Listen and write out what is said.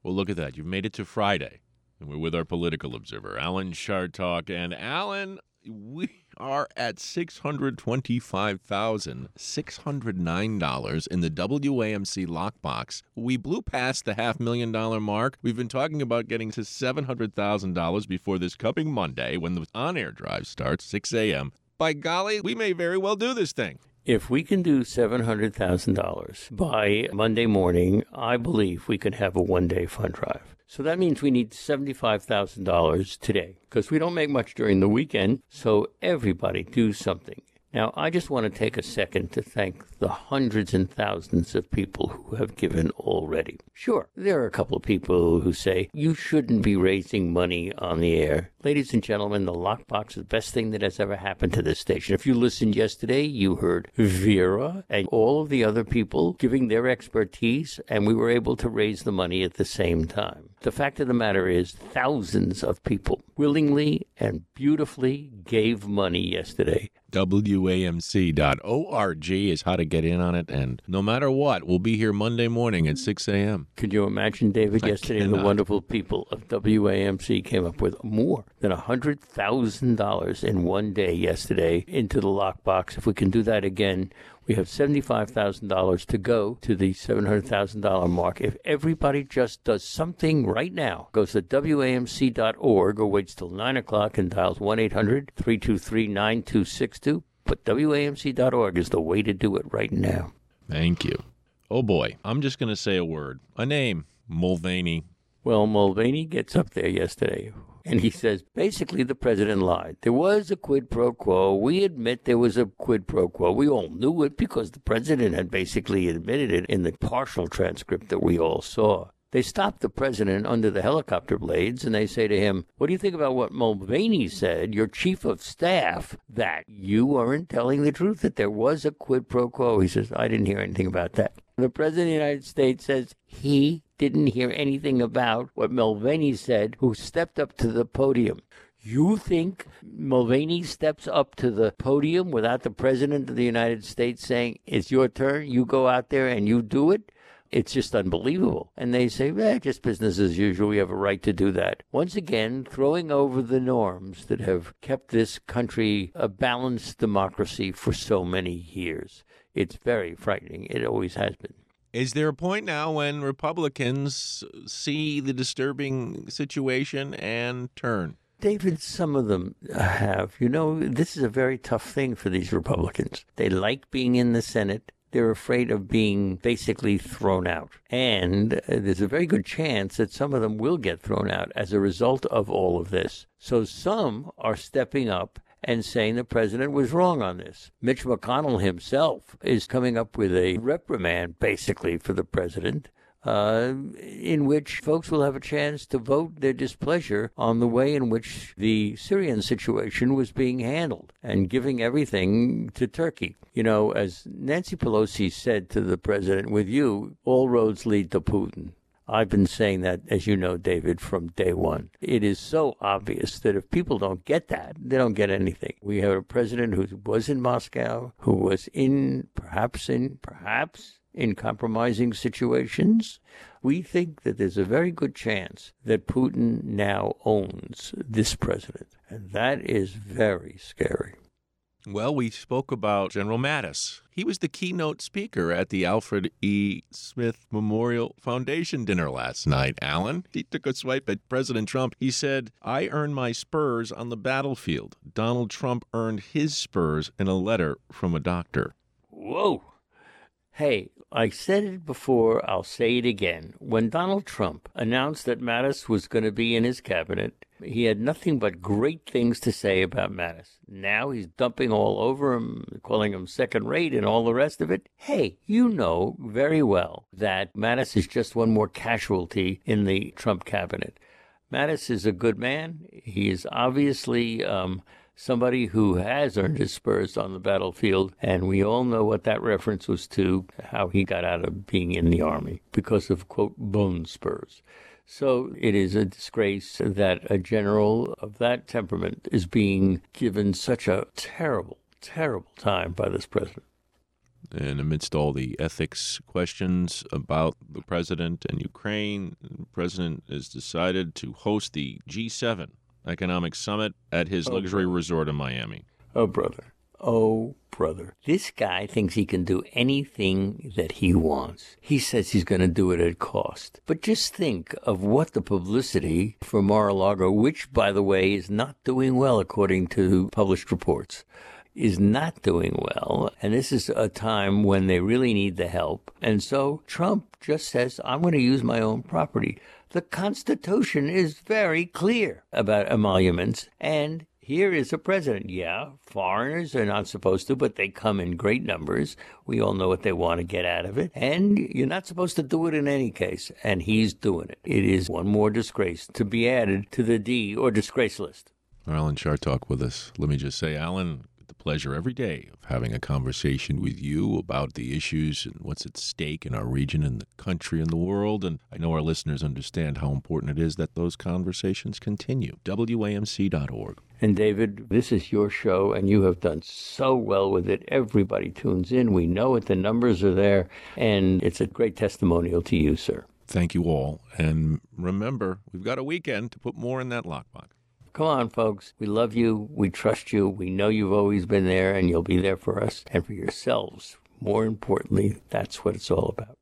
Well, look at that. You've made it to Friday, and we're with our political observer, Alan Chartock. And Alan, we are at $625,609 in the WAMC lockbox. We blew past the $500,000 mark. We've been talking about getting to $700,000 before this coming Monday when the on-air drive starts, 6 a.m. By golly, we may very well do this thing. If we can do $700,000 by Monday morning, I believe we can have a one-day fund drive. So that means we need $75,000 today because we don't make much during the weekend. So everybody do something. Now, I just want to take a second to thank the hundreds and thousands of people who have given already. Sure, there are a couple of people who say, you shouldn't be raising money on the air. Ladies and gentlemen, the lockbox is the best thing that has ever happened to this station. If you listened yesterday, you heard Vera and all of the other people giving their expertise, and we were able to raise the money at the same time. The fact of the matter is, thousands of people willingly and beautifully gave money yesterday. WAMC.org is how to get in on it, and no matter what, we'll be here Monday morning at 6 a.m. Could you imagine, David, yesterday the wonderful people of WAMC came up with more than $100,000 in one day yesterday into the lockbox. If we can do that again, we have $75,000 to go to the $700,000 mark. If everybody just does something right now, goes to WAMC.org or waits till 9 o'clock and dials 1-800-323-9262, but WAMC.org is the way to do it right now. Thank you. Oh, boy. I'm just going to say a word. A name. Mulvaney. Well, Mulvaney gets up there yesterday, and he says, basically, the president lied. There was a quid pro quo. We admit there was a quid pro quo. We all knew it because the president had basically admitted it in the partial transcript that we all saw. They stopped the president under the helicopter blades, and they say to him, what do you think about what Mulvaney said, your chief of staff, that you weren't telling the truth, that there was a quid pro quo? He says, I didn't hear anything about that. The president of the United States says he didn't hear anything about what Mulvaney said, who stepped up to the podium. You think Mulvaney steps up to the podium without the president of the United States saying, it's your turn, you go out there and you do it? It's just unbelievable. And they say, just business as usual. We have a right to do that. Once again, throwing over the norms that have kept this country a balanced democracy for so many years. It's very frightening. It always has been. Is there a point now when Republicans see the disturbing situation and turn? David, some of them have. You know, this is a very tough thing for these Republicans. They like being in the Senate. They're afraid of being basically thrown out. And there's a very good chance that some of them will get thrown out as a result of all of this. So some are stepping up and saying the president was wrong on this. Mitch McConnell himself is coming up with a reprimand, basically, for the president, in which folks will have a chance to vote their displeasure on the way in which the Syrian situation was being handled and giving everything to Turkey. You know, as Nancy Pelosi said to the president, with you, all roads lead to Putin. I've been saying that, as you know, David, from day one. It is so obvious that if people don't get that, they don't get anything. We have a president who was in Moscow, who was perhaps in compromising situations. We think that there's a very good chance that Putin now owns this president. And that is very scary. Well, we spoke about General Mattis. He was the keynote speaker at the Alfred E. Smith Memorial Foundation dinner last night. Alan, he took a swipe at President Trump. He said, I earned my spurs on the battlefield. Donald Trump earned his spurs in a letter from a doctor. Whoa. Hey, I said it before, I'll say it again. When Donald Trump announced that Mattis was going to be in his cabinet, he had nothing but great things to say about Mattis. Now he's dumping all over him, calling him second-rate and all the rest of it. Hey, you know very well that Mattis is just one more casualty in the Trump cabinet. Mattis is a good man. He is obviously somebody who has earned his spurs on the battlefield, and we all know what that reference was to, how he got out of being in the Army because of, quote, bone spurs. So it is a disgrace that a general of that temperament is being given such a terrible, terrible time by this president. And amidst all the ethics questions about the president and Ukraine, the president has decided to host the G7 economic summit at his luxury resort in Miami. Oh, brother. Oh, brother. This guy thinks he can do anything that he wants. He says he's going to do it at cost. But just think of what the publicity for Mar-a-Lago, which, by the way, is not doing well according to published reports, is not doing well. And this is a time when they really need the help. And so Trump just says, I'm going to use my own property. The Constitution is very clear about emoluments. And here is a president. Yeah, foreigners are not supposed to, but they come in great numbers. We all know what they want to get out of it. And you're not supposed to do it in any case. And he's doing it. It is one more disgrace to be added to the D or disgrace list. Alan Chartock with us. Let me just say, Alan, the pleasure every day of having a conversation with you about the issues and what's at stake in our region and the country and the world. And I know our listeners understand how important it is that those conversations continue. WAMC.org. And David, this is your show, and you have done so well with it. Everybody tunes in. We know it. The numbers are there, and it's a great testimonial to you, sir. Thank you all. And remember, we've got a weekend to put more in that lockbox. Come on, folks. We love you. We trust you. We know you've always been there, and you'll be there for us and for yourselves. More importantly, that's what it's all about.